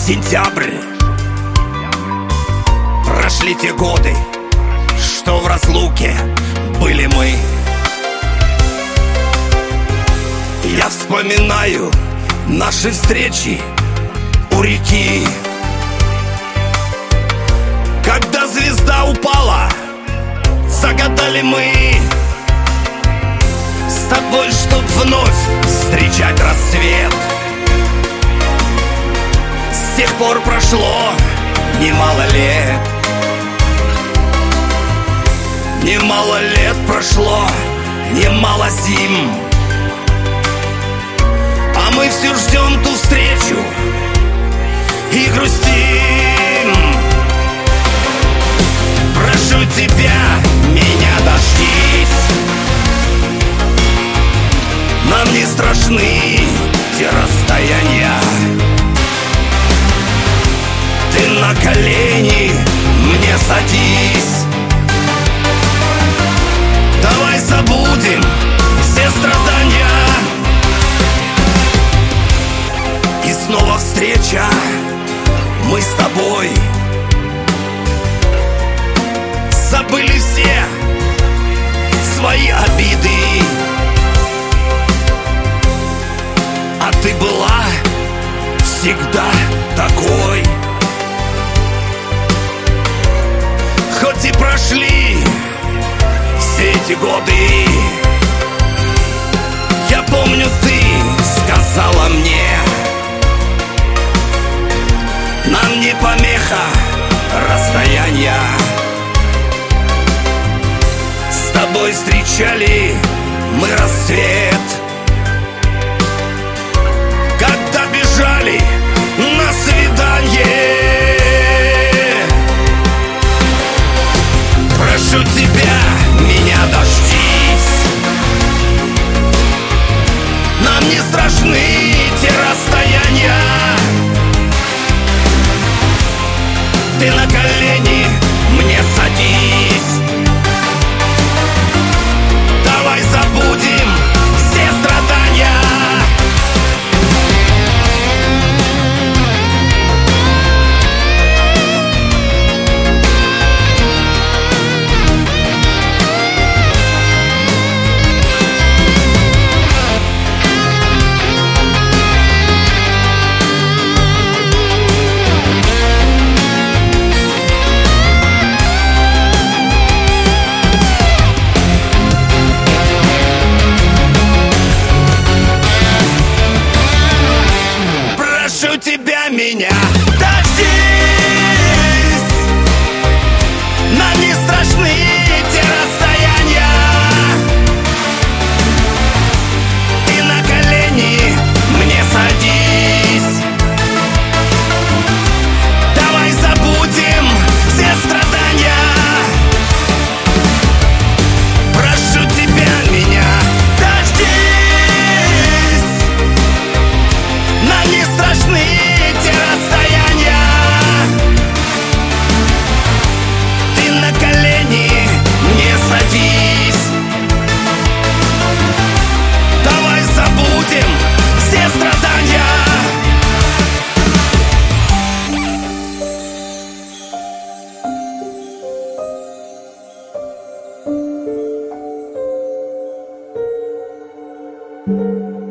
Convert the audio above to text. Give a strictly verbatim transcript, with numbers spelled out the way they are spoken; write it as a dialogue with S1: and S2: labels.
S1: Сентябрь. Прошли те годы, что в разлуке были мы. Я вспоминаю наши встречи у реки, когда звезда упала, загадали мы с тобой, чтоб вновь встречать рассвет. С тех пор прошло немало лет. Немало лет прошло, немало зим, а мы все ждем ту встречу и грустим. Прошу тебя, меня дождись. Нам не страшны те расстояния. Ты на колени мне садись. Давай забудем все страдания. И снова встреча, мы с тобой забыли все свои обиды. А ты была всегда такой. Хоть и прошли все эти годы, я помню, ты сказала мне: нам не помеха расстояния. С тобой встречали мы рассвет, когда бежали на свидание. Прошу тебя, меня дождись. Нам не страшны те расстояния. Ты на колени мне садись. Давай забудем все страдания. Прошу тебя, меня дождись. Нам не страшны те расстояния. Ты на колени мне садись. Давай забудем все страдания. Прошу тебя, меня дождись. Нам не страшны те расстояния. Ты на колени мне садись. Давай забудем все страдания. Thank you.